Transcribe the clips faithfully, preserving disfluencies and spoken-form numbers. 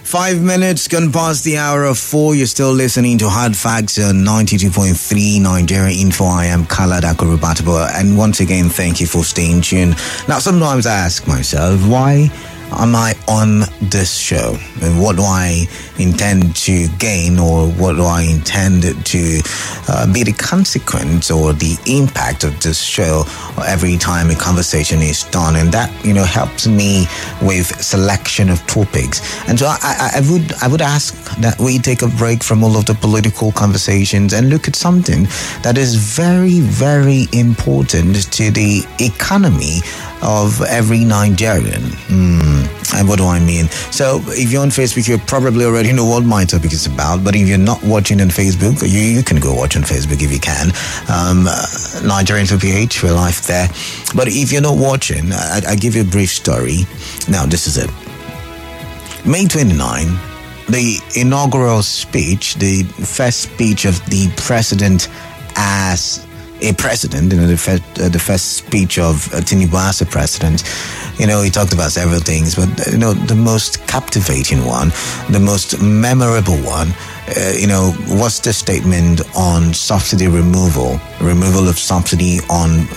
Five minutes gone past the hour of four. You're still listening to Hard Facts on ninety-two point three Nigeria Info. I am Khaled Akorobatibo, and once again, thank you for staying tuned. Now, sometimes I ask myself, why am I on this show? And what do I intend to gain, or what do I intend to uh, be the consequence or the impact of this show every time a conversation is done? And that, you know, helps me with selection of topics. And so I, I, I would I would ask that we take a break from all of the political conversations and look at something that is very, very important to the economy of every Nigerian. Mm. And what do I mean? So if you're on Facebook, you probably already know what my topic is about. But if you're not watching on Facebook, you, you can go watch on Facebook if you can. Um, uh, Nigerian to P H, we're live there. But if you're not watching, I, I give you a brief story. Now, this is it. May twenty-ninth, the inaugural speech, the first speech of the president as a president, you know, the first, uh, the first speech of uh, Tinubu as a president. You know, he talked about several things, but, uh, you know, the most captivating one, the most memorable one, uh, you know, was the statement on subsidy removal, removal of subsidy on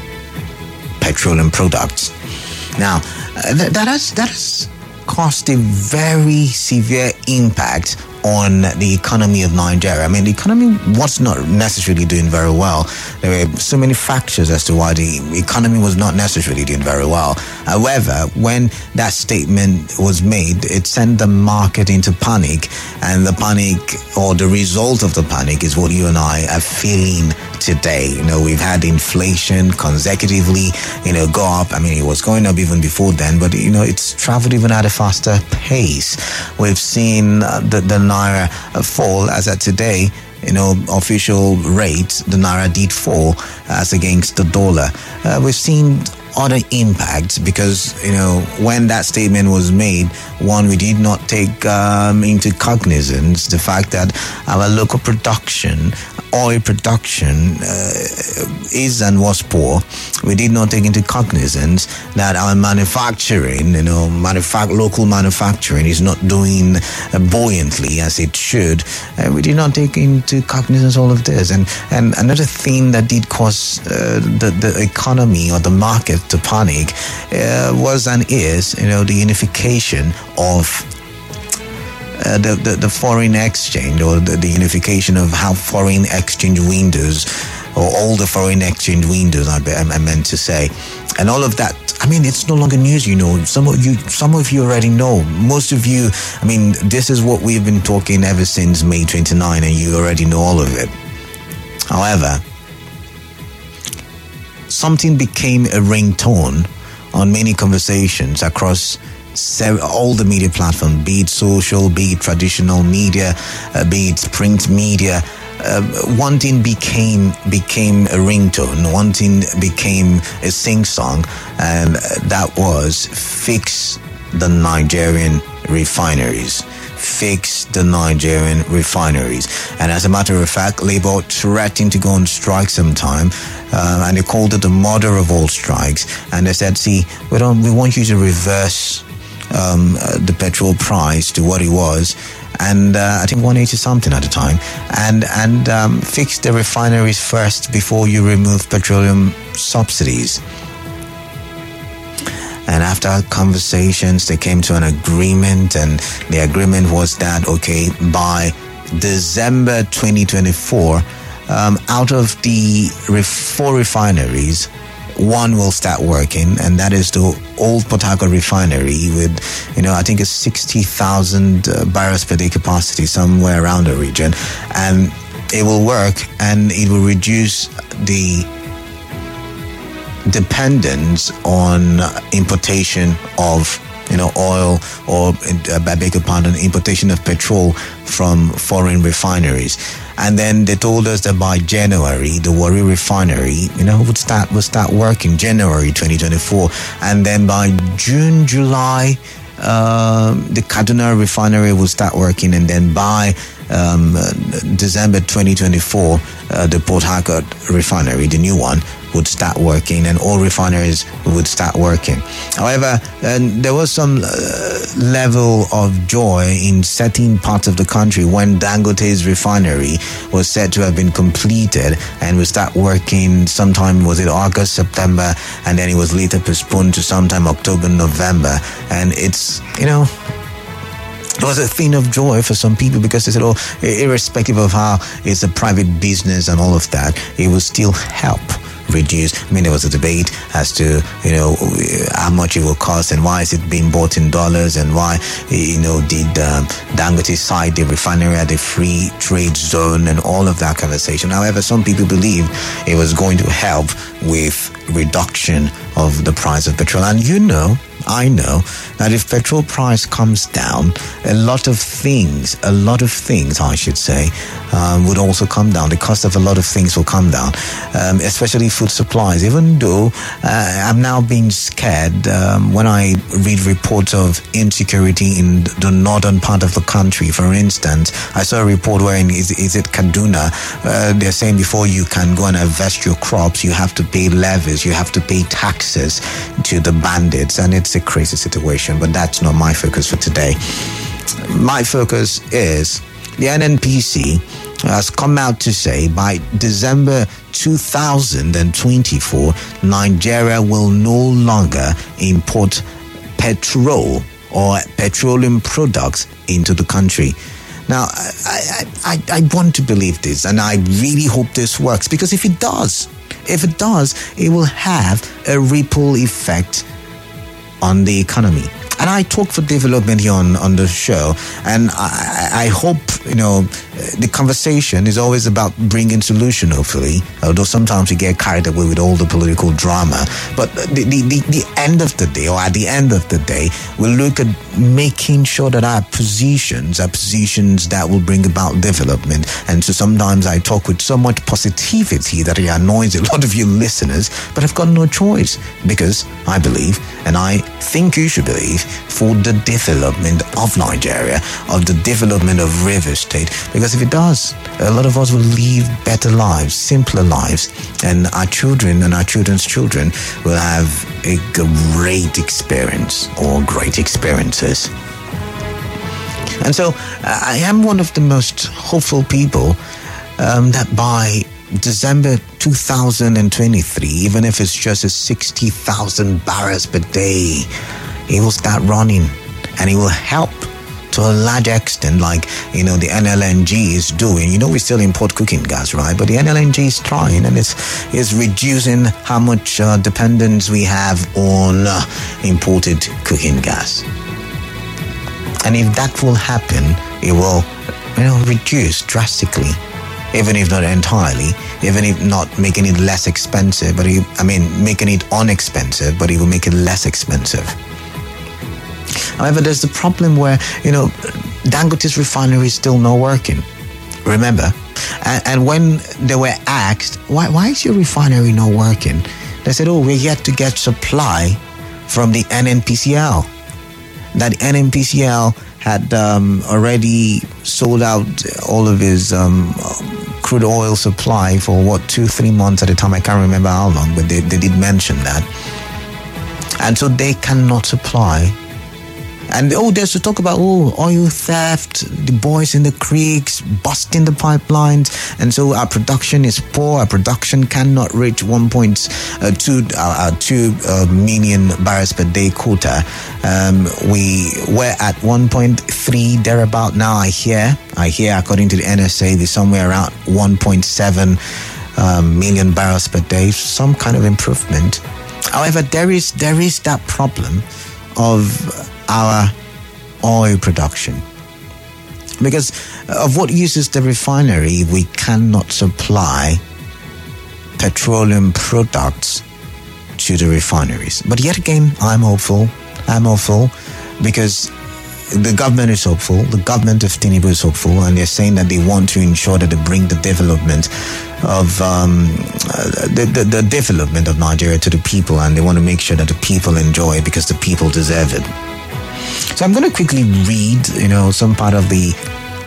petroleum products. Now, uh, th- that has, that has caused a very severe impact on the economy of Nigeria. I mean, the economy was not necessarily doing very well. There were so many factors as to why the economy was not necessarily doing very well. However, when that statement was made, it sent the market into panic, and the panic, or the result of the panic, is what you and I are feeling today. You know, we've had inflation consecutively, you know, go up. I mean, it was going up even before then, but, you know, it's traveled even at a faster pace. We've seen uh, the, the Naira fall as at today. You know, official rates, the Naira did fall as against the dollar. Uh, we've seen other impacts because, you know, when that statement was made, one, we did not take um, into cognizance the fact that our local production, oil production uh, is and was poor. We did not take into cognizance that our manufacturing, you know, manufac- local manufacturing is not doing uh, buoyantly as it should. Uh, we did not take into cognizance all of this. And, and another thing that did cause uh, the, the economy or the market to panic uh, was and is, you know, the unification of Uh, the, the the foreign exchange, or the, the unification of how foreign exchange windows, or all the foreign exchange windows, I, I meant to say, and all of that. I mean, it's no longer news. You know, some of you, some of you already know. Most of you, I mean, this is what we've been talking ever since May twenty-ninth, and you already know all of it. However, something became a ringtone on many conversations across all the media platforms, be it social, be it traditional media, uh, be it print media. Uh, one thing became became a ringtone, one thing became a sing-song, and that was fix the Nigerian refineries. Fix the Nigerian refineries. And as a matter of fact, Labour threatened to go on strike sometime, uh, and they called it the mother of all strikes. And they said, see, we don't, we want you to reverse Um, uh, the petrol price to what it was, and uh, I think one eighty something at the time, and and um, fix the refineries first before you remove petroleum subsidies. And after conversations, they came to an agreement, and the agreement was that, okay, by December twenty twenty-four, um, out of the re- four refineries, one will start working, and that is the old Port Harcourt refinery with, you know, I think it's sixty thousand uh, barrels per day capacity, somewhere around the region. And it will work, and it will reduce the dependence on importation of, you know, oil, or, uh, I beg your pardon, importation of petrol from foreign refineries. And then they told us that by January, the Warri refinery, you know, would start would start working January twenty twenty-four. And then by June, July, uh, the Kaduna refinery will start working. And then by um, December twenty twenty-four, uh, the Port Harcourt refinery, the new one, would start working and all refineries would start working. However, and there was some uh, level of joy in certain parts of the country when Dangote's refinery was said to have been completed and would start working sometime, was it August, September, and then it was later postponed to sometime October, November. And it's, you know, it was a thing of joy for some people because they said, oh, irrespective of how it's a private business and all of that, it will still help reduce. I mean, there was a debate as to, you know, how much it will cost and why is it being bought in dollars and why, you know, did um, Dangote side the refinery at a free trade zone and all of that conversation. However, some people believe it was going to help with reduction of the price of petrol. And you know, I know that if petrol price comes down, a lot of things, a lot of things, I should say, um, would also come down. The cost of a lot of things will come down, um, especially food supplies. Even though uh, I'm now being scared um, when I read reports of insecurity in the northern part of the country. For instance, I saw a report where in, is, is it Kaduna, uh, they're saying before you can go and harvest your crops, you have to pay levies, you have to pay taxes to the bandits, and it's a crazy situation, but that's not my focus for today. My focus is the N N P C has come out to say by December two thousand twenty-four, Nigeria will no longer import petrol or petroleum products into the country. Now, I, I, I, I want to believe this, and I really hope this works, because if it does, if it does, it will have a ripple effect on the economy. And I talk for development here on, on the show, and I, I hope, you know, the conversation is always about bringing solution, hopefully, although sometimes we get carried away with all the political drama. But the, the, the, the end of the day, or at the end of the day, we'll look at making sure that our positions are positions that will bring about development. And so sometimes I talk with so much positivity that it annoys a lot of you listeners, but I've got no choice, because I believe, and I think you should believe, for the development of Nigeria, of the development of River State. Because if it does, a lot of us will live better lives, simpler lives, and our children and our children's children will have a great experience or great experiences. And so I am one of the most hopeful people um, that by December two thousand twenty-three, even if it's just a sixty thousand barrels per day, it will start running, and it will help to a large extent, like, you know, the N L N G is doing. You know, we still import cooking gas, right? But the N L N G is trying, and it's, it's reducing how much uh, dependence we have on uh, imported cooking gas. And if that will happen, it will, you know, reduce drastically, even if not entirely, even if not making it less expensive, but it, I mean, making it unexpensive, but it will make it less expensive. However, there's the problem where, you know, Dangote's refinery is still not working. Remember? And, and when they were asked, why, why is your refinery not working? They said, oh, we're yet to get supply from the N N P C L. That N N P C L had um, already sold out all of his um, crude oil supply for, what, two, three months at a time. I can't remember how long, but they, they did mention that. And so they cannot supply. And, oh, there's to talk about, oh, oil theft, the boys in the creeks, busting the pipelines. And so our production is poor. Our production cannot reach one point two uh, two uh, million barrels per day quota. Um, we were at one point three thereabout. Now I hear, I hear, according to the N S A, there's somewhere around one point seven um, million barrels per day. Some kind of improvement. However, there is there is that problem of our oil production, because of what uses the refinery, we cannot supply petroleum products to the refineries. But yet again, I'm hopeful. I'm hopeful because the government is hopeful. The government of Tinubu is hopeful, and they're saying that they want to ensure that they bring the development of um, the, the the development of Nigeria to the people, and they want to make sure that the people enjoy it because the people deserve it. So I'm going to quickly read, you know, some part of the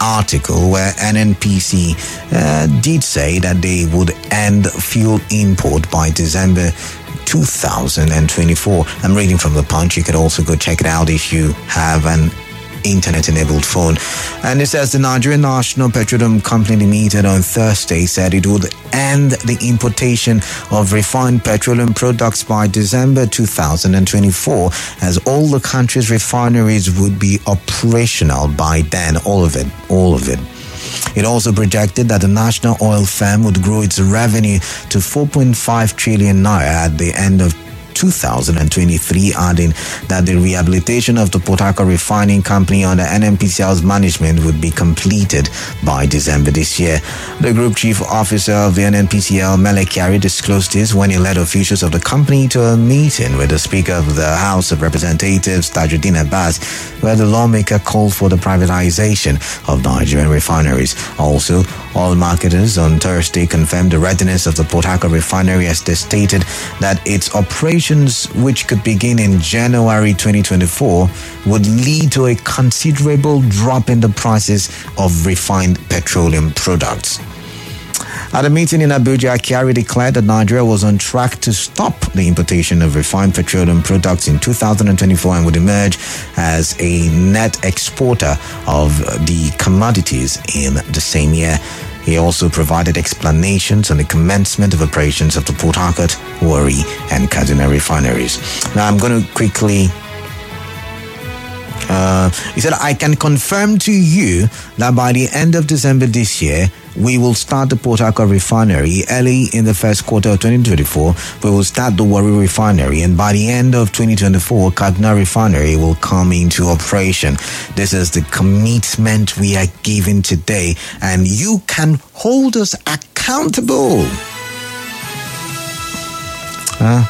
article where N N P C uh, did say that they would end fuel import by December two thousand twenty-four. I'm reading from the Punch. You could also go check it out if you have an internet-enabled phone. And it says the Nigerian National Petroleum Company Limited on Thursday said it would end the importation of refined petroleum products by December two thousand twenty-four, as all the country's refineries would be operational by then. All of it, all of it. It also projected that the national oil firm would grow its revenue to four point five trillion naira at the end of two thousand twenty-three, adding that the rehabilitation of the Port Harcourt Refining Company under N N P C L's management would be completed by December this year. The Group Chief Officer of the N N P C L, Mele Kyari, disclosed this when he led officials of the company to a meeting with the Speaker of the House of Representatives, Tajuddin Abbas, where the lawmaker called for the privatization of Nigerian refineries. Also, oil marketers on Thursday confirmed the readiness of the Port Harcourt Refinery, as they stated that its operation, which could begin in January twenty twenty-four, would lead to a considerable drop in the prices of refined petroleum products. At a meeting in Abuja, Kyari declared that Nigeria was on track to stop the importation of refined petroleum products in two thousand twenty-four and would emerge as a net exporter of the commodities in the same year. He also provided explanations on the commencement of operations of the Port Harcourt, Warri, and Kaduna refineries. Now, I'm going to quickly... Uh, he said, I can confirm to you that by the end of December this year, we will start the Port Harcourt refinery. Early in the first quarter of twenty twenty-four, we will start the Warri refinery, and by the end of twenty twenty-four, Kaduna refinery will come into operation. This is the commitment we are giving today, and you can hold us accountable. Uh,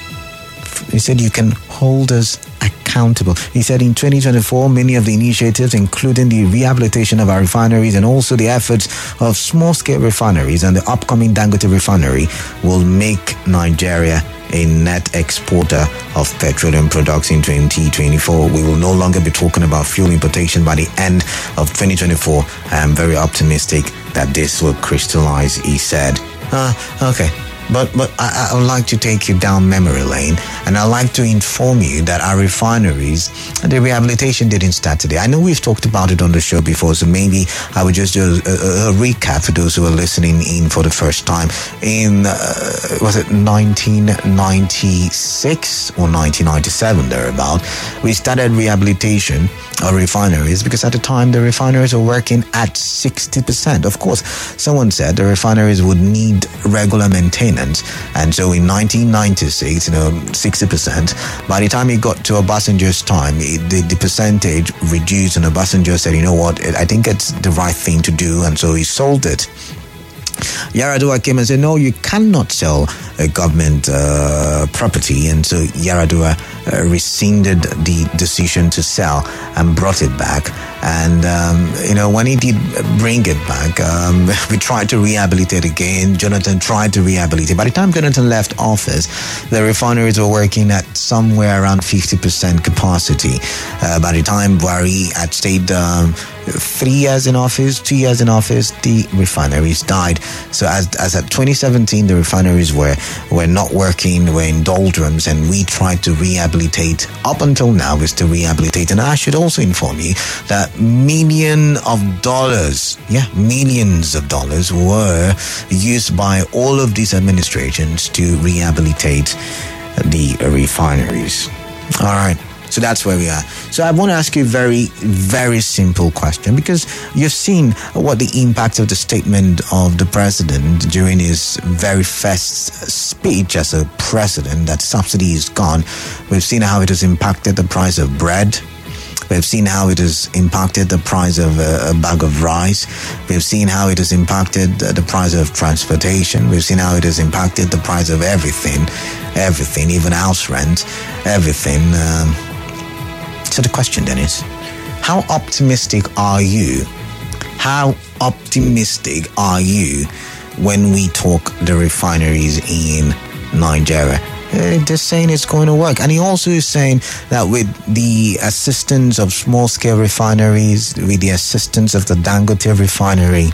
he said you can hold us accountable. He said in twenty twenty-four, many of the initiatives, including the rehabilitation of our refineries and also the efforts of small-scale refineries and the upcoming Dangote refinery, will make Nigeria a net exporter of petroleum products in twenty twenty-four. We will no longer be talking about fuel importation by the end of twenty twenty-four. I am very optimistic that this will crystallize, he said. Uh, okay. But but I, I would like to take you down memory lane, and I'd like to inform you that our refineries, the rehabilitation didn't start today. I know we've talked about it on the show before, so maybe I would just do a, a, a recap for those who are listening in for the first time. In, uh, was it nineteen ninety-six or nineteen ninety-seven, thereabout, we started rehabilitation of refineries because at the time the refineries were working at sixty percent. Of course, someone said the refineries would need regular maintenance. And so in nineteen ninety-six, you know, sixty percent. By the time it got to Obasanjo's time, it, the, the percentage reduced, and Obasanjo said, you know what, it, I think it's the right thing to do. And so he sold it. Yaradua came and said, no, you cannot sell a government uh, property. And so Yaradua uh, rescinded the decision to sell and brought it back. And, um, you know, when he did bring it back, um, we tried to rehabilitate again. Jonathan tried to rehabilitate. By the time Jonathan left office, the refineries were working at somewhere around fifty percent capacity. Uh, by the time Buhari had stayed um, three years in office, two years in office, the refineries died. So as as at twenty seventeen, the refineries were, were not working, were in doldrums, and we tried to rehabilitate. Up until now, we're still rehabilitating. And I should also inform you that millions of dollars, yeah, millions of dollars were used by all of these administrations to rehabilitate the refineries. All right. So that's where we are. So I want to ask you a very, very simple question, because you've seen what the impact of the statement of the president during his very first speech as a president, that subsidy is gone. We've seen how it has impacted the price of bread. We've seen how it has impacted the price of a, a bag of rice. We've seen how it has impacted the price of transportation. We've seen how it has impacted the price of everything, everything, even house rent, everything. Um, so the question then is, how optimistic are you? How optimistic are you when we talk the refineries in Nigeria? uh, they're saying it's going to work. And he also is saying that with the assistance of small-scale refineries, with the assistance of the Dangote refinery,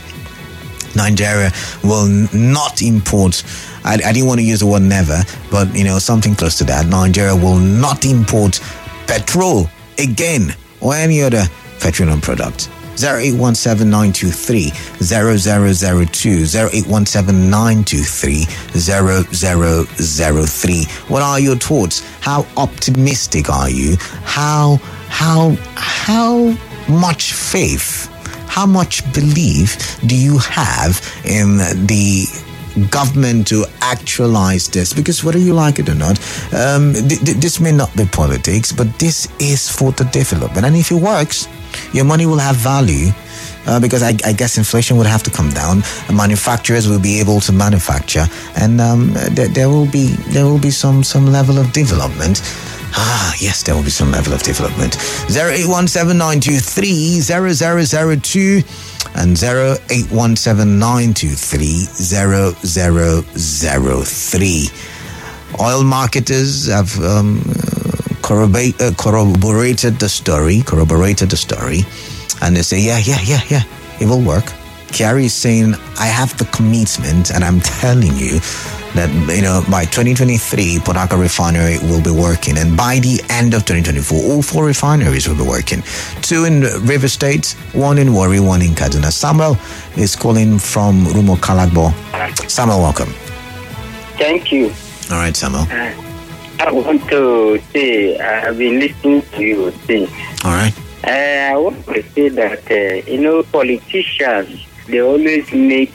Nigeria will not import, I, I didn't want to use the word never, but, you know, something close to that. Nigeria will not import petrol again or any other petroleum product. zero eight one seven nine two three zero zero zero two, zero eight one seven nine two three zero zero zero three. What are your thoughts? How optimistic are you? How, how, how much faith, how much belief do you have in the government to actualize this? Because whether you like it or not, um, th- th- this may not be politics, but this is for the development. And if it works, your money will have value, uh, because I, I guess inflation would have to come down. Manufacturers will be able to manufacture, and um, there, there will be there will be some some level of development. Ah, yes, there will be some level of development. Zero eight one seven nine two three zero zero zero two and zero eight one seven nine two three zero zero zero three. Oil marketers have um, corroborate, uh, corroborated the story, corroborated the story, and they say, yeah, yeah, yeah, yeah, it will work. Kyari is saying, I have the commitment, and I'm telling you that, you know, by twenty twenty-three, Port Harcourt refinery will be working, and by the end of twenty twenty-four, all four refineries will be working. Two in River State, one in Warri, one in Kaduna. Samuel is calling from Rumo Kalagbo. Samuel, welcome. Thank you. All right, Samuel. Uh, I want to say, I've been listening to you say. All right. Uh, I want to say that, uh, you know, politicians, they always make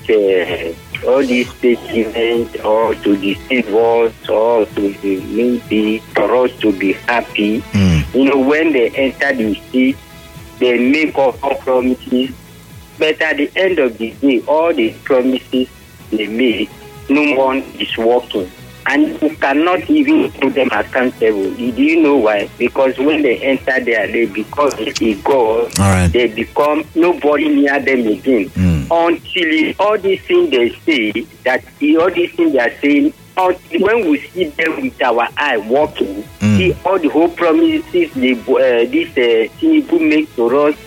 uh, all these statements or to deceive us or to be, maybe for us to be happy. Mm. You know, when they enter the seat, they make all promises. But at the end of the day, all the promises they make, no one is working. And you cannot even put them accountable. Do you know why? Because when they enter there, they become a god. Right. They become nobody near them again. Mm. Until all these things they say, that all these things they are saying, until when we see them with our eye walking, mm. see all the whole promises they, uh, this uh, Tinubu makes to us,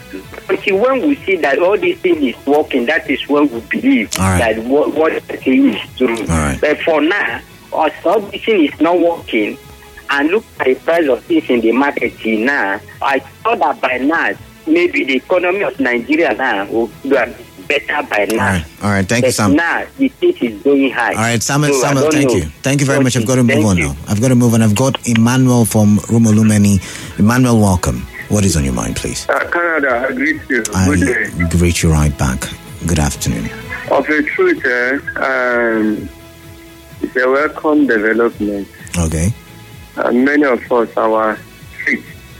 until when we see that all these things is working, that is when we believe right. that what, what the thing is true. Right. But for now, or something is not working, and look at the price of things in the market now, I thought that by now, maybe the economy of Nigeria now will be better by now. All right, all right. Thank but you, Sam. Now, the thing is going high. All right, Samuel, so Samuel, thank know. you. Thank you very much. I've got to move thank on you. now. I've got to move on. I've got Emmanuel from Rumolumeni. Emmanuel, welcome. What is on your mind, please? Uh, Canada, I greet you. I Good day. greet you right back. Good afternoon. Of a truth, uh, um, it's a welcome development. Okay. And many of us, our faith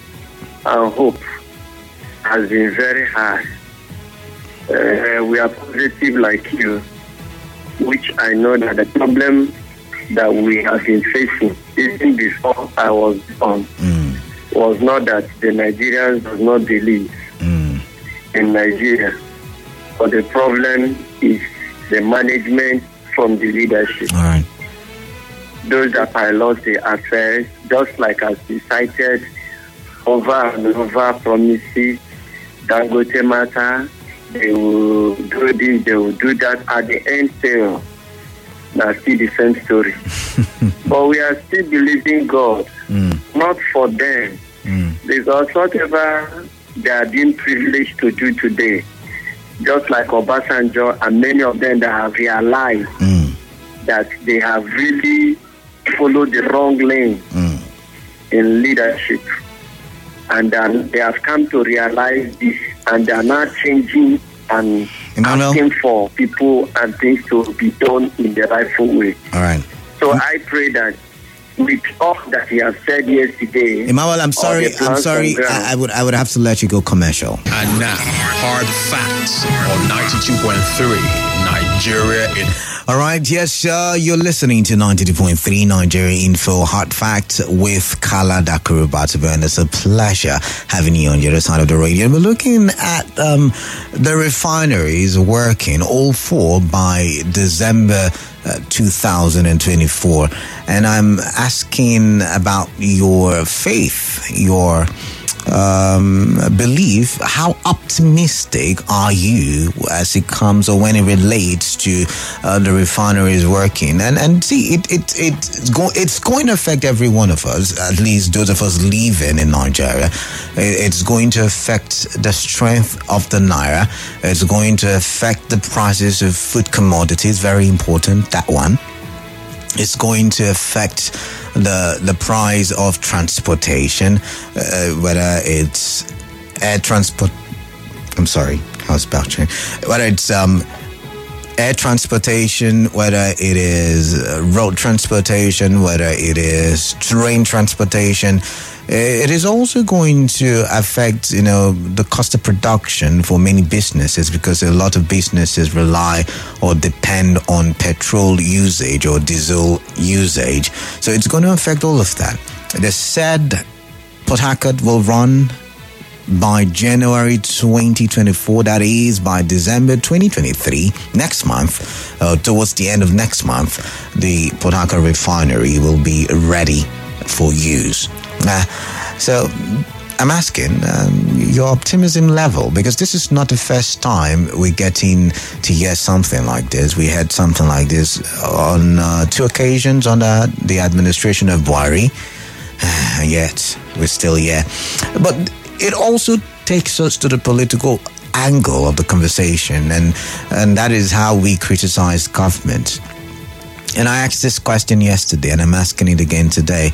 and hope has been very high. Uh, we are positive like you, which I know that the problem that we have been facing, even before I was born, mm. was not that the Nigerians does not believe mm. in Nigeria, but the problem is the management from the leadership. All right. Those that pilot the affairs, just like as we cited, over and over promises, Dangote matter, they will do this, they will do that. At the end, still, that's still the same story. But we are still believing God, mm. not for them, mm. because whatever they are being privileged to do today, just like Obasanjo and many of them that have realized mm. that they have really followed the wrong lane mm. in leadership, and um, they have come to realize this, and they are now changing and Emmanuel? asking for people and things to be done in the rightful way. All right. So mm. I pray that with all that he has said yesterday, Emmanuel, I'm sorry, I'm sorry, I, I would, I would have to let you go commercial. And now, hard facts on ninety-two point three Nigeria in. All right, yes, sir. You're listening to ninety-two point three Nigeria Info Hard Facts with Kala Dakurubatabu, and it's a pleasure having you on the other side of the radio. We're looking at um, the refineries working, all four, by December uh, two thousand twenty-four. And I'm asking about your faith, your um, belief. How optimistic are you as it comes or when it relates to uh, the refineries working? And and see, it it it's, go, it's going to affect every one of us, at least those of us living in Nigeria. It's going to affect the strength of the naira. It's going to affect the prices of food commodities. Very important, that one. It's going to affect the the price of transportation, uh, whether it's air transport. I'm sorry, I was bouching. Whether it's um, air transportation, whether it is uh, road transportation, whether it is train transportation. It is also going to affect, you know, the cost of production for many businesses, because a lot of businesses rely or depend on petrol usage or diesel usage. So it's going to affect all of that. They said Port Harcourt will run by January twenty twenty-four, that is by December twenty twenty-three, next month, uh, towards the end of next month, the Port Harcourt refinery will be ready for use. Uh, so I'm asking um, your optimism level, because this is not the first time we're getting to hear something like this. We had something like this on uh, two occasions under the administration of Buhari, uh, yet we're still here. But it also takes us to the political angle of the conversation, and, and that is how we criticize government. And I asked this question yesterday, and I'm asking it again today.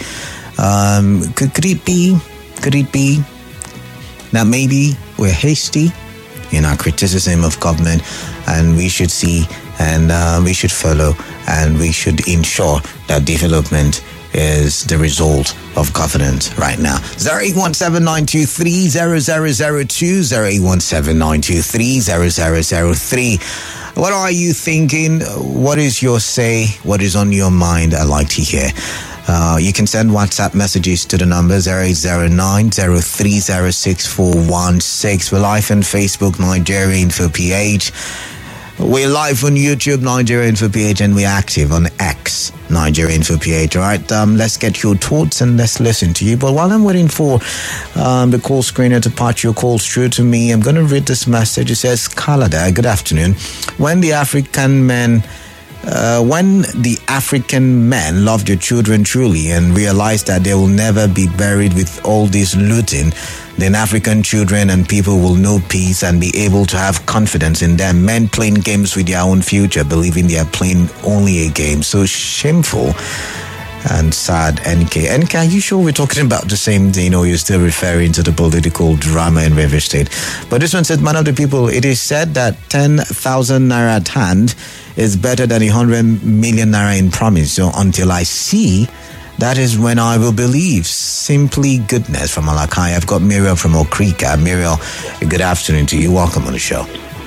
Um, could, could it be, could it be that maybe we're hasty in our criticism of government, and we should see and uh, we should follow and we should ensure that development is the result of governance right now? zero eight one seven nine two three zero zero zero two, zero eight one seven nine two three zero zero zero three. What are you thinking? What is your say? What is on your mind? I'd like to hear. Uh, you can send WhatsApp messages to the number zero eight zero nine zero three zero six four one six. We're live on Facebook, Nigeria Info P H. We're live on YouTube, Nigeria Info P H, and we're active on X, Nigeria Info P H. All right, um, let's get your thoughts and let's listen to you. But while I'm waiting for um, the call screener to patch your calls through to me, I'm going to read this message. It says, Kalada, good afternoon. When the African men... Uh, when the African men loved your children truly and realized that they will never be buried with all this looting, then African children and people will know peace and be able to have confidence in them. Men playing games with their own future, believing they are playing only a game. So shameful and sad. N K. N K, are you sure we're talking about the same thing, or you're still referring to the political drama in River State? But this one said, man of the people, it is said that ten thousand naira at hand is better than one hundred million naira in promise. So until I see, that is when I will believe. Simply goodness from Malakai. I've got Muriel from Okrika. Muriel, good afternoon to you. Welcome on the show.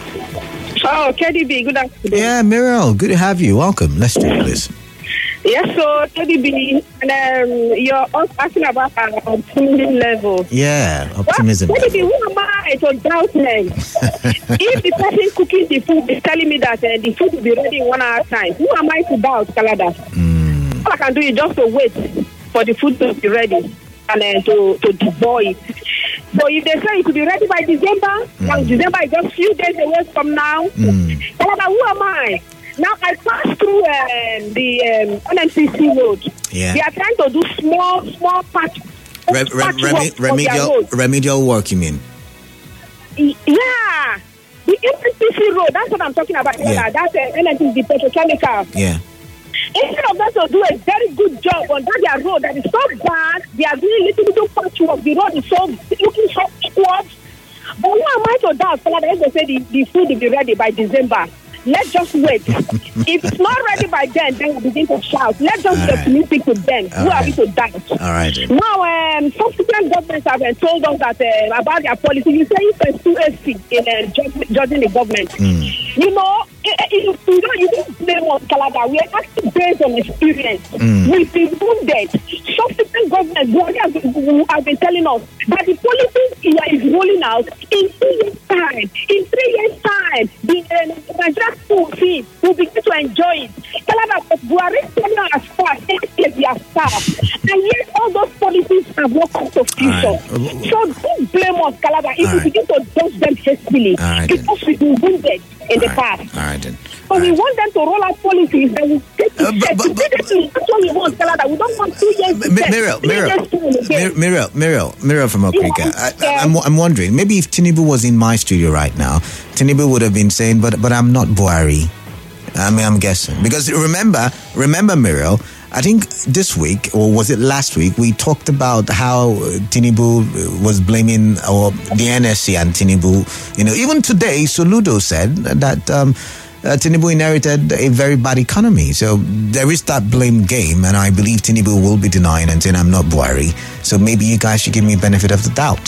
Oh, K D B, good afternoon. Yeah, Muriel, good to have you. Welcome. Let's do this. Yes, so K D B, and um, you're also asking about our optimism level. Yeah, optimism well, K D B, level. who am I to doubt men? If the person cooking the food is telling me that uh, the food will be ready in one hour time, who am I to doubt, Kalada? Mm. All I can do is just to wait for the food to be ready and uh, to, to devour it. So if they say it will be ready by December, mm. now December is just a few days away from now, mm. Kalada, who am I? Now, I passed through um, the um, N N P C road. Yeah. They are trying to do small, small patch, re- re- patch remi- work remedial, remedial work, you mean? Yeah. The N N P C road, that's what I'm talking about. Yeah. That's uh, N N P C, the petrochemical. Yeah. Instead of them to do a very good job on that their road that is so bad, they are doing little, little patch work. The road is so looking so squat. But who am I to doubt? They say the, the food will be ready by December. Let's just wait. If it's not ready by then, then we'll begin to shout. Let's just be optimistic to them. Who are we to doubt? All right. Now, um, subsequent governments have uh, told us that uh, about their policy. You say it's a two A C in uh, judging, judging the government. Mm. You know, it, it, you know, you don't blame us, Kalada. We are actually based on experience. Mm. We've been wounded. Subsequent governments have been, have been telling us that the policy is rolling out in two years' time. In three years' time, the uh, Nigerian school fees will begin to enjoy it. Kalada, excuse All us. right. So don't blame us, Calabar, if All we right. begin to judge them hastily. All right, because we've been wounded in the All right. past. All right, then. So All we right. want them to roll out policies that will take Uh, the but- steps. but- but- Immediately, that's what we want, Calabar. We don't want two years to Mi- step, Muriel, three Muriel, years to again. Mir- Muriel, Muriel, Muriel from Okrika. Yeah. I, I'm, I'm wondering, maybe if Tinubu was in my studio right now, Tinubu would have been saying, "But, but I'm not Buhari." I mean, I'm guessing because remember, remember, Muriel. I think this week, or was it last week, we talked about how uh, Tinubu was blaming, or the N S C and Tinubu. You know, even today, Soludo said that um, uh, Tinubu inherited a very bad economy. So there is that blame game, and I believe Tinubu will be denying and saying, I'm not Buhari. So maybe you guys should give me benefit of the doubt.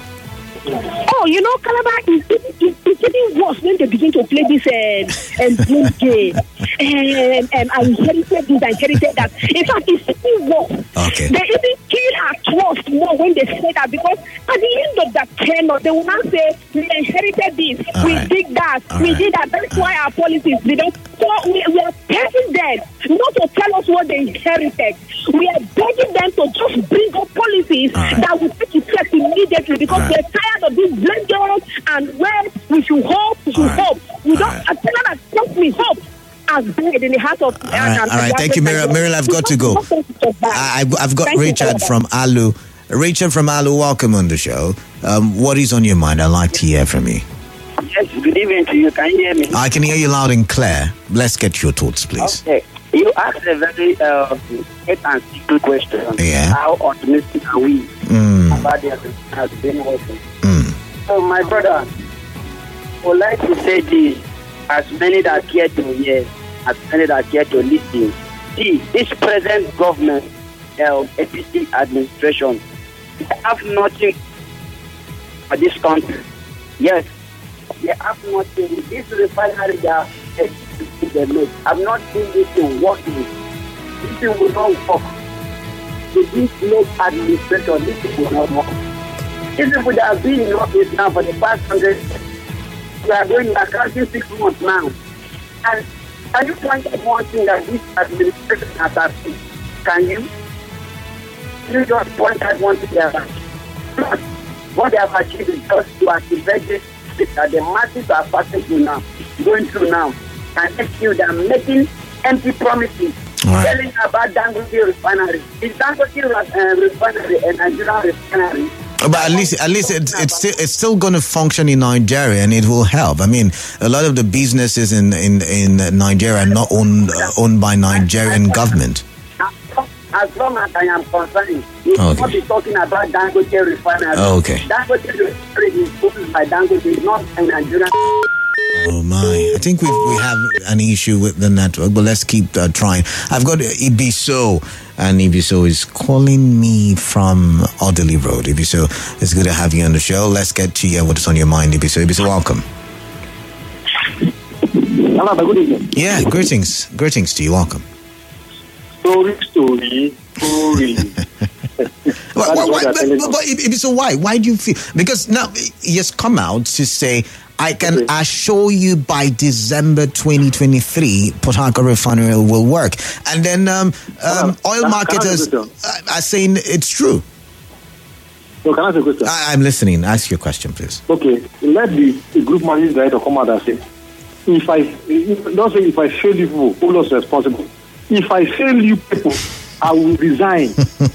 Oh, you know, Calabar is it's, it's getting worse when they begin to play this uh, um, blame game. Um, um, I inherited this, I inherited that. In fact, it's getting worse. Okay. They even kill our trust more when they say that, because at the end of that tenure, they will now say, we inherited this, All we right. did that, All we right. did that. That's why our policies, they don't. So we, we are begging them not to tell us what they inherited. We are begging them to just bring up policies All right. that will take effect immediately, because All right. we're tired of these blame games and where we should hope, we should All right. hope. We All don't, right. I tell them that just we hope as died in the heart of. All right, all right. Thank you, Muriel. Muriel, I've got to go. I, I've I've got Thank you, Richard Calabar. from Alu. Richard from Alu, welcome on the show. Um, what is on your mind? I'd like to hear from you. Yes, good evening to you. Can you hear me? I can hear you loud and clear. Let's get your thoughts, please. Okay. You asked a very uh, hit and secret question. Yeah. How optimistic are we Mm. about the has been working? Mm. So, my brother, I would like to say this, as many that care to hear, as many that care to listen. See, this present government, uh, A P C administration, they have nothing for this country. Yes, they have nothing. This refinery that they make, I've not seen this thing working. This thing will not work. With this late administration, this thing will not work. These people that have been in office now for the past hundred years, we are going back counting six months now. And can you point out one thing that this administration has achieved? Can you? Can you just point out one thing they have achieved? What they have achieved is just to activate this that the masses are passing through now, going through now, and next year they are making empty promises, All right. telling about Dangote refinery. Is Dangote uh, refinery a Nigerian refinery? But at least, at least it's it's still it's still going to function in Nigeria, and it will help. I mean, a lot of the businesses in in, in Nigeria are not owned uh, owned by Nigerian government. As long as I am concerned, we will Okay. not be talking about Dangote refinery. Okay. Dangote refinery is owned by Dangote, it's not a Nigerian. Oh my! I think we we have an issue with the network, but let's keep uh, trying. I've got Ibiso, and Ibiso is calling me from Audley Road. Ibiso, it's good to have you on the show. Let's get to you. What's on your mind, Ibiso? Ibiso, welcome. Hello, good evening. Yeah, greetings, greetings to you. Welcome. Story, story, story. Why, why, why, but, but, but Ibiso, why? Why do you feel? Because now he has come out to say, I can Okay. assure you by December twenty twenty-three, Port Harcourt refinery will work. And then um, um, oil Can I- marketers can I ask uh, are saying it's true. So can I ask a question? I, I'm listening. Ask your question, please. Okay, let the, the group managing director come out and say, if I, if, don't say if I fail you people, who is responsible? If I fail you people, I will resign.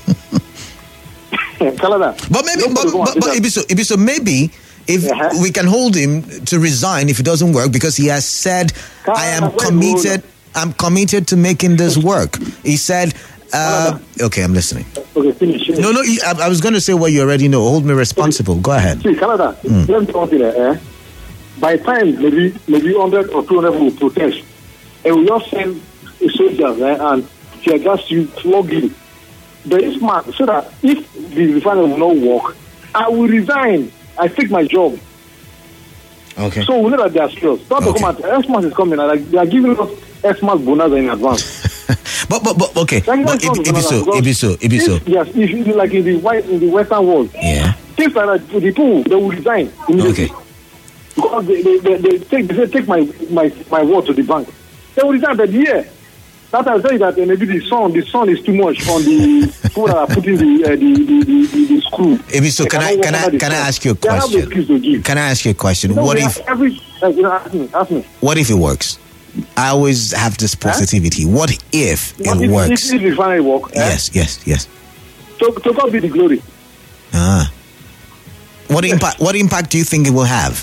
Canada. But maybe, but, but, but Ibiso, Ibiso, maybe if Uh-huh. we can hold him to resign if it doesn't work, because he has said, I am Canada, wait, committed, I'm committed to making this work. He said, uh, okay, I'm listening. Okay, finish. finish. No, no, I, I was going to say what you already know. Hold me responsible. Go ahead. See, Canada, Mm. let me tell you that, eh? By the time maybe maybe one hundred or two hundred will protest, and we just send soldiers eh, and tear gas you, flog you. Very smart, so that if the refinery will not work, I will resign. I take my job. Okay. So we know that they are serious. Not Okay. to come at X-Mas is coming, and like, they are giving us X-Mas bonus in advance. but, but, but, okay. Thank you But very much, Ibiso, Canada, Ibiso, because Ibiso. if- Yes, if you like in the white in the Western world, Yeah. things like that, the people they will resign immediately. Okay. Because they, they, they, they take they say, take my, my my word to the bank. They will resign that year. That I tell you that uh, maybe the sun, the sun is too much on the food that are putting the, uh, the, the, the, the, the screw. Ebi, so can I can I can I ask you a question? Can I ask you a question? You know, what if every uh, you know, ask me, ask me. What if it works? I always have this positivity. Huh? What if it if, works? If, if it finally works, yes, eh? yes, yes. To, to God be the glory. Ah. What yes. impact? What impact do you think it will have?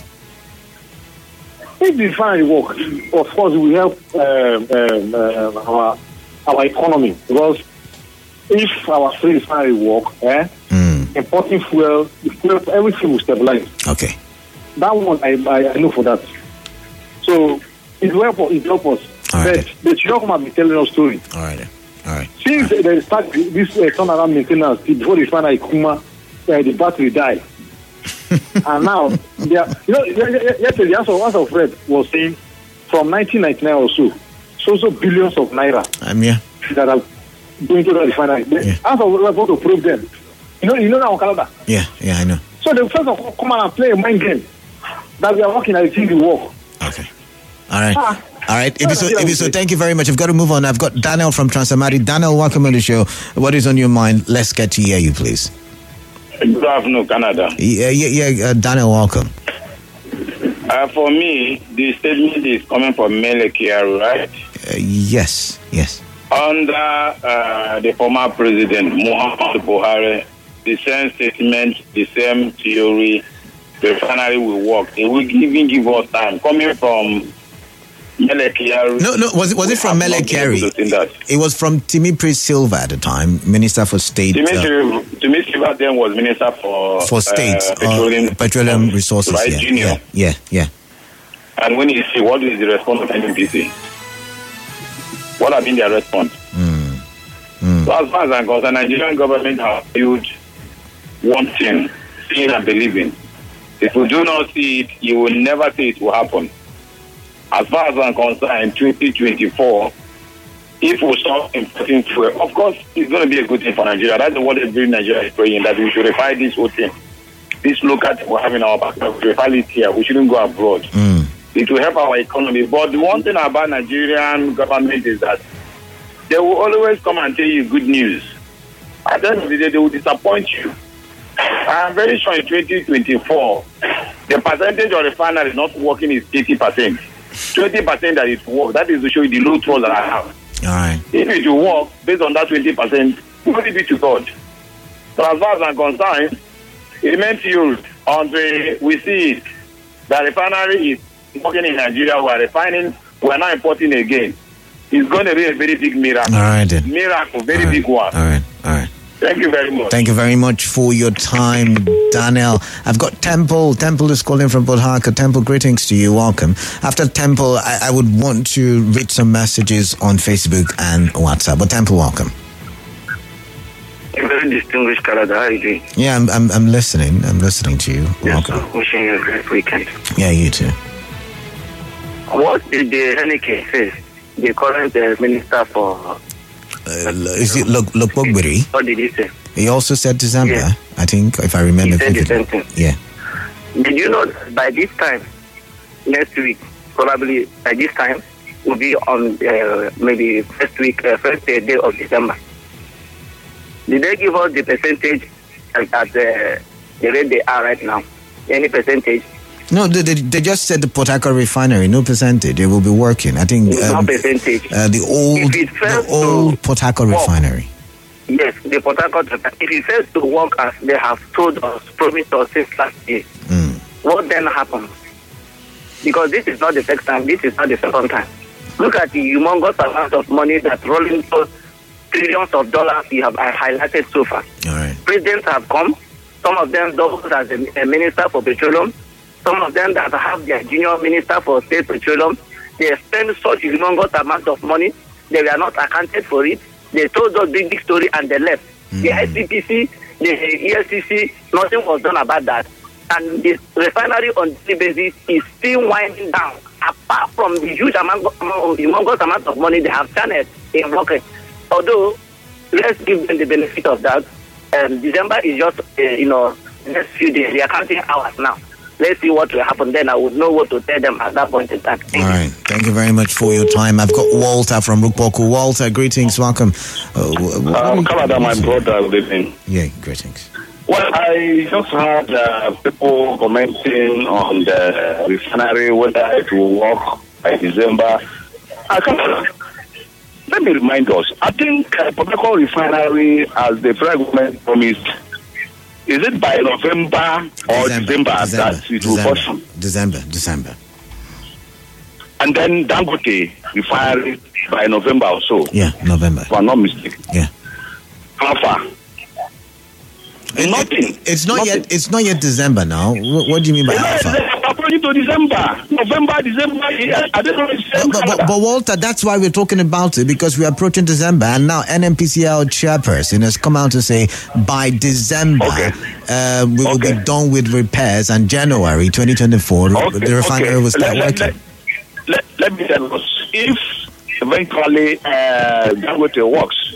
If it finally works, of course, we help um, um, uh, our our economy, because if our trade finally work, eh, mm. importing fuel, fuel, everything will stabilize. Okay. That one I, I, I know for that. So it's help us. It's help us. All right. But the children have been telling us story. All right. All right. Since All right. they start this uh, turnaround maintenance before they find out Kuma, uh, the battery die. And now, they are, you know, yesterday, as of Fred was saying, from nineteen ninety-nine or so, so so billions of naira um, yeah. that are going to the refinery. Yeah. As of Fred, want to prove them. You know, you know now, Canada. Yeah, yeah, I know. So they first of all come and play a mind game that we are working at the T V work. Okay. All right. Ah. All right. Ebiso, Ebiso, thank you very much. I've got to move on. I've got Daniel from Transamadi. Daniel, welcome on the show. What is on your mind? Let's get to hear you, please. Good afternoon, Canada. Yeah, yeah, yeah. Uh, Daniel, welcome. Uh, for me, the statement is coming from Mele Kyari, right? Uh, yes, yes. Under uh, the former president, Muhammadu Buhari, the same statement, the same theory, the refinery will work. They will even give us time. Coming from Mele Kyari. No, no, was it was it from Mele Kyari? It was from Timipri Silva at the time, Minister for State. Timipri uh, Silva then was Minister for for State uh, petroleum, uh, petroleum resources. Right, yeah, junior. yeah, yeah, yeah. And when you see what is the response of N N P C? What have been their response? Mm. Mm. So as far as I'm concerned, the Nigerian government has built one thing, seeing and believing. If you do not see it, you will never see it will happen. As far as I'm concerned, in twenty twenty-four, if we start importing fuel, of course, it's going to be a good thing for Nigeria. That's what every Nigeria is praying, that we should refine this whole thing. This local thing we have in our back, we should refine it here. We shouldn't go abroad. Mm. It will help our economy. But the one thing about Nigerian government is that they will always come and tell you good news. At the end of the day, they will disappoint you. I'm very sure in twenty twenty-four, the percentage of refinery not working is eighty percent. twenty percent that it works. That is to show you the low trust that I have. All right. If it will work based on that twenty percent, glory be to God. So as far as I'm concerned, it remains used until we see it. The refinery is working in Nigeria. We are refining. We are not importing again. It's going to be a very big miracle. All right. Then. Miracle, very All right. big one. All right. All right. Thank you very much. Thank you very much for your time, Daniel. I've got Temple. Temple is calling from Port Harcourt. Temple, greetings to you. Welcome. After Temple, I, I would want to read some messages on Facebook and WhatsApp. But Temple, welcome. A very distinguished Canada. How are you doing? Yeah, I'm, I'm, I'm listening. I'm listening to you. Yes, welcome. sir. Wishing you a great weekend. Yeah, you too. What did the Henneke say? The current uh, minister for... Uh, is it Lokbogbiri? What did he say? He also said to Zambia, yeah. I think, if I remember. He said the same thing. Yeah. Did you know that by this time, next week, probably by this time, will be on uh, maybe first week, uh, first day of December? Did they give us the percentage at, at uh, the rate they are right now? Any percentage? No, they, they, they just said the Port Harcourt refinery, no percentage. They will be working. I think no um, percentage. Uh, the old, the old Port Harcourt refinery. Yes, the Port Harcourt. If it fails to work as they have told us, promised us since last year, mm. what then happens? Because this is not the first time. This is not the second time. Look at the humongous amount of money that rolling those trillions of dollars you have highlighted so far. All right. Presidents have come. Some of them doubled as a, a minister for petroleum. Some of them that have their junior minister for state petroleum, they spend such a humongous amount of money. They were not accounted for it. They told us big, big story and they left. Mm-hmm. The S C P C, the E S C C, nothing was done about that. And the refinery on daily basis is still winding down. Apart from the huge amount, humongous amount of money they have channeled in working. Although, let's give them the benefit of that. Um, December is just, uh, you know, next few days. We are counting hours now. let's see what will happen. Then I would know what to tell them at that point in time. All right. Thank you very much for your time. I've got Walter from Rukpoku. Walter, greetings. Welcome. Uh, Um, Canada, my brother, good evening. Yeah, greetings. Well, I just heard uh, people commenting on the refinery, whether it will work by December. I can't, let me remind us, I think uh, Potoko refinery, as the federal government promised, is it by November or December, December, December that it will function? December, December. And then Dangote refinery by November or so. Yeah, November. If I'm not mistaken. Yeah. How far? It, Nothing. It, it's not Nothing. yet. It's not yet December now. What, what do you mean by Yeah, alpha? approaching to December, November, December. Yeah, I don't know. It's But, but, but, but Walter, that's why we're talking about it, because we're approaching December, and now N M P C L chairperson has come out to say by December Okay. uh, we will Okay. be done with repairs, and January twenty twenty-four Okay, the refinery okay. will start let, working. Let, let, let me tell us, if eventually uh, Dangote works,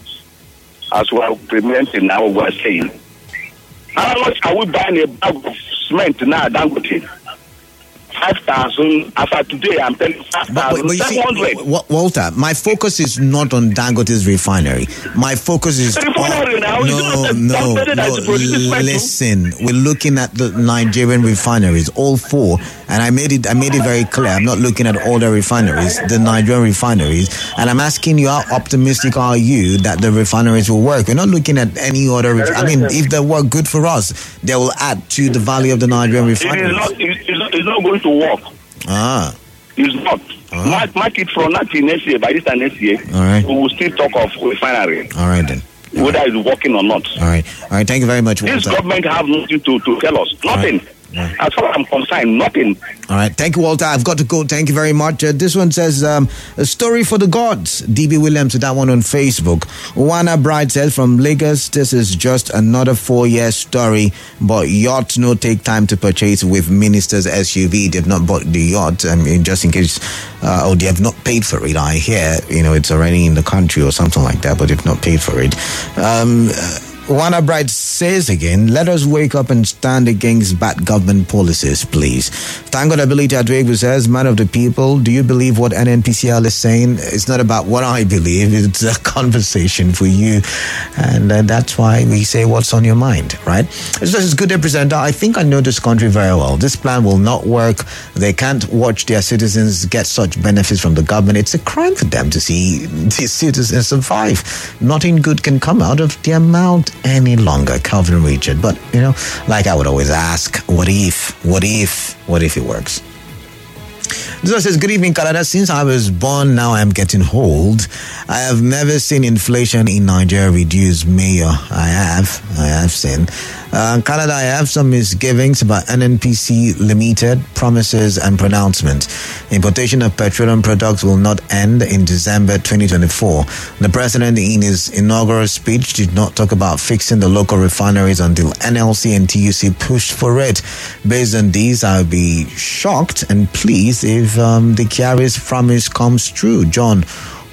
as we are implementing now, we are saying, how much are we buying a bag of cement now, Dangote? five thousand. After today, I'm telling you, five But, but, thousand but you see, seven hundred. Wa- Walter, my focus is not on Dangote's refinery. My focus is The refinery on, now, is no, not the no, Dangote that no. is producing cement. Listen, we're looking at the Nigerian refineries, all four, and I made it. I made it very clear. I'm not looking at all the refineries, the Nigerian refineries, and I'm asking you, how optimistic are you that the refineries will work? We're not looking at any other. Ref- I mean, if they work good for us, they will add to the value of the Nigerian It is refineries. not, it, it's not, it's not going to work. Ah. It's not. Uh-huh. Mark, mark it from now till next year. By this time next year, All right. we will still talk of refinery, All right then. All whether right. it's working or not. All right. All right. Thank you very much, This Walter. government have nothing to, to tell us. All Nothing. right. Yeah. As far as I'm concerned, nothing. All right. Thank you, Walter. I've got to go. Thank you very much. Uh, this one says, um, a story for the gods. D B Williams, that one on Facebook. Wana Bright says, from Lagos, this is just another four-year story, but yachts no take time to purchase with minister's S U V. They've not bought the yacht, I mean, just in case, uh, or they have not paid for it. I hear, you know, it's already in the country or something like that, but they've not paid for it. Um, uh, Wana Bright says again, let us wake up and stand against bad government policies, please. Thank God Ability Adwegu says, man of the people, do you believe what N N P C L is saying? It's not about what I believe, it's a conversation for you. And uh, that's why we say what's on your mind, right? It's just good representative. I think I know this country very well. This plan will not work. They can't watch their citizens get such benefits from the government. It's a crime for them to see these citizens survive. Nothing good can come out of their mouth any longer, Calvin Richard. But, you know, like I would always ask, what if, what if, what if it works? This one says, good evening, Canada. Since I was born, now I'm getting old. I have never seen inflation in Nigeria reduce, Mayor. I have. I have seen. Uh, Canada, I have some misgivings about N N P C Limited promises and pronouncements. Importation of petroleum products will not end in December twenty twenty-four. The president, in his inaugural speech, did not talk about fixing the local refineries until N L C and T U C pushed for it. Based on these, I'll be shocked and pleased if um, the Chiaris promise comes true. John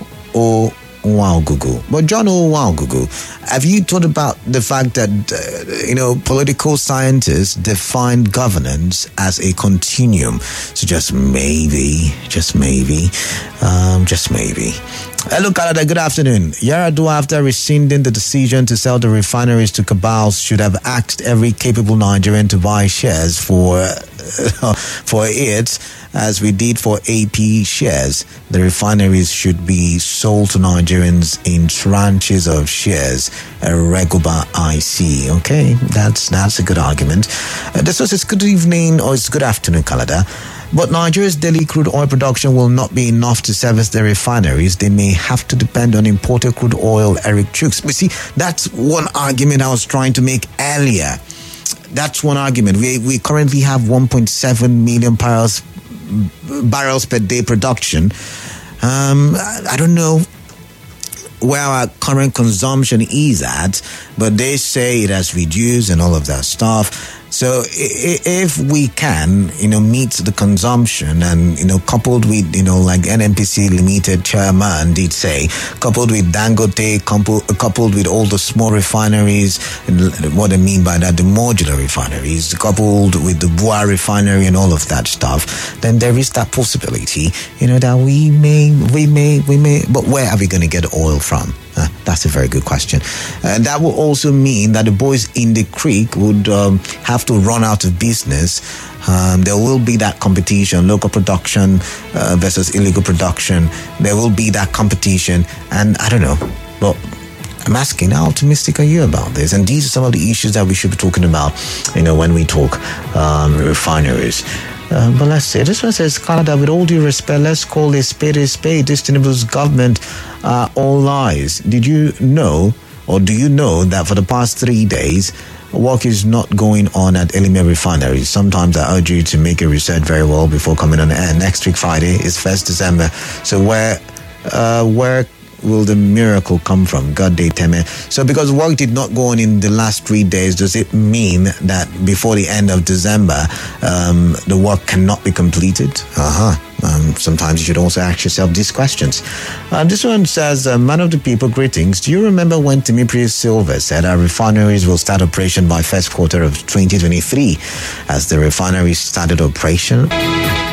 O. Wow, Google. But John O. Wow, Google, have you thought about the fact that, uh, you know, political scientists define governance as a continuum? So just maybe, just maybe, um, just maybe. Hello, Canada. Good afternoon. Yaradua, after rescinding the decision to sell the refineries to cabals, should have asked every capable Nigerian to buy shares for uh, for it, as we did for A P shares. The refineries should be sold to Nigerians in tranches of shares, a regular I C. Okay, that's that's a good argument. Uh, this was it's good evening or it's good afternoon, Canada. But Nigeria's daily crude oil production will not be enough to service their refineries. They may have to depend on imported crude oil, Eric Chooks. But see, that's one argument I was trying to make earlier. That's one argument. We we currently have one point seven million barrels barrels per day production. Um, I, I don't know where our current consumption is at, but they say it has reduced and all of that stuff. So i- if we can, you know, meet the consumption and, you know, coupled with, you know, like N N P C Limited chairman did say, coupled with Dangote, coupled, coupled with all the small refineries, what I mean by that, the modular refineries, coupled with the Bua refinery and all of that stuff, then there is that possibility, you know, that we may, we may, we may, but where are we going to get oil from? Uh, that's a very good question. And that will also mean that the boys in the creek would um, have to run out of business. Um, there will be that competition, local production uh, versus illegal production. There will be that competition. And I don't know, but I'm asking, how optimistic are you about this? And these are some of the issues that we should be talking about, you know, when we talk um, refineries. Uh, but let's see. This one says, Canada, with all due respect, let's call a spade a spade. This Tinubu's government are all lies. Did you know, or do you know, that for the past three days, work is not going on at Elime Refinery? Sometimes I urge you to make your research very well before coming on air. Next week, Friday, is first December. So where, uh, where will the miracle come from? God day teme. So because work did not go on in the last three days, does it mean that before the end of December, um, the work cannot be completed? Uh-huh. Um, sometimes you should also ask yourself these questions. Uh, this one says, uh, man of the people, greetings. Do you remember when Timothy Silva said our refineries will start operation by first quarter of twenty twenty-three? As the refinery started operation,